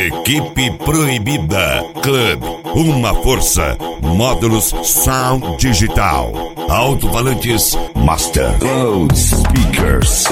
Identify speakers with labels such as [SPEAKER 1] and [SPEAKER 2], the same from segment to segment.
[SPEAKER 1] Equipe Proibida Club, uma força. Módulos Sound Digital, alto-falantes Master, Loudspeakers.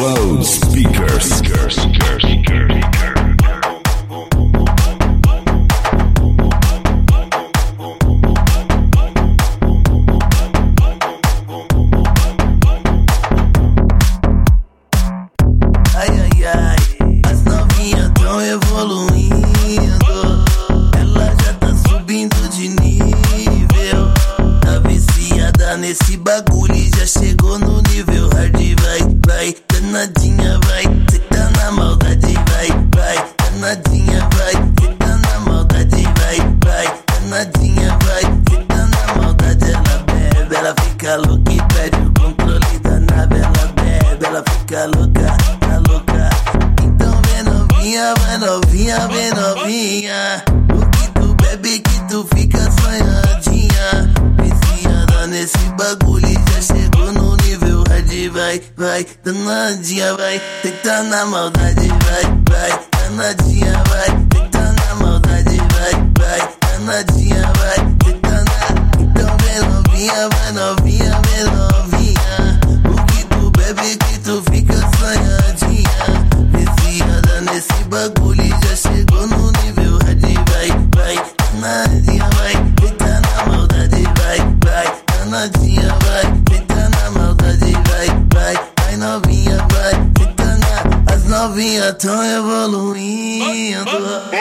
[SPEAKER 2] As novinhas tão evoluindo, ela já tá subindo de nível. Tá viciada nesse bagulho e já chegou no nível hard. Vai, danadinha, vai, cê tá na maldade, vai, danadinha, vai, cê tá na maldade, vai, danadinha, vai, cê tá na maldade. Ela bebe, ela fica louca e perde o controle da nave. Ela bebe, ela fica louca, tá louca. Então vem novinha, vem novinha. O que tu bebe que tu fica sonhadinha. Viciada nesse bagulho e já chegou no nível hard. Vai, danadinha, vai, cê tá na maldade, vai, danadinha, vai, cê tá na maldade, vai, danadinha, vai, cê tá na... Então vem novinha, vem novinha. O que tu bebe que tu fica sonhadinha. Viciada nesse bagulho e já chegou no nível hard. Vai, danadinha, vai, cê tá na maldade, vai, danadinha, vai, cê tá na maldade, vai, novinha, vai, cê tá na... As novinhas tão evoluindo.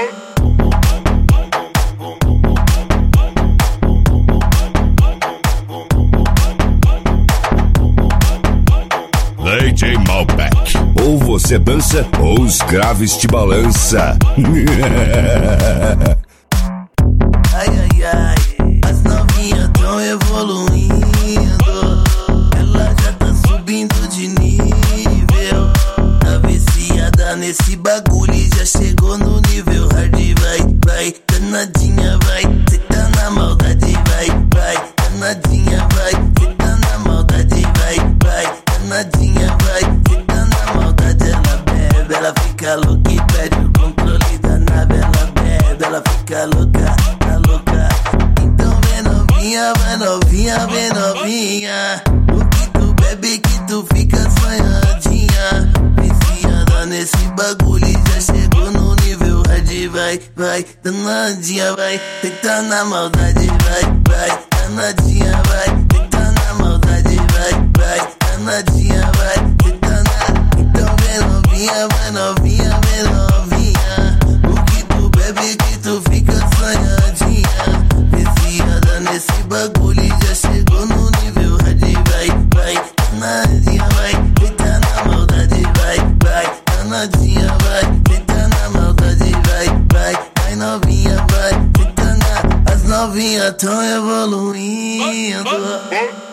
[SPEAKER 1] DJ Malbec. Ou você dança ou os graves te balança.
[SPEAKER 2] As novinhas tão evoluindo, ela já tá subindo de nível. Tá viciada nesse bagulho e já chegou no nível hard. Vai, danadinha, vai, cê tá na maldade, vai, danadinha, vai, cê tá na maldade, vai, danadinha, vai, cê tá na maldade. Ela bebe, ela fica louca e perde o controle da nave. Ela bebe, ela fica louca, tá louca. Então vem novinha, vem novinha. O que tu bebe que tu fica sonhadinha. Viciada nesse bagulho e já chegou no nível hard. Vai, danadinha, vai, cê tá na maldade, vai, danadinha, vai, cê tá na maldade, vai, danadinha, vai, cê tá na... Então vem novinha, vem novinha. O que tu bebe que tu fica sonhadinha. Viciada nesse bagulho e já chegou no nível hard. Vai, danadinha, vai, cê tá na maldade, vai, danadinha, vai, cê tá na maldade, vai, novinha, vai, cê tá na... As novinhas tão evoluindo.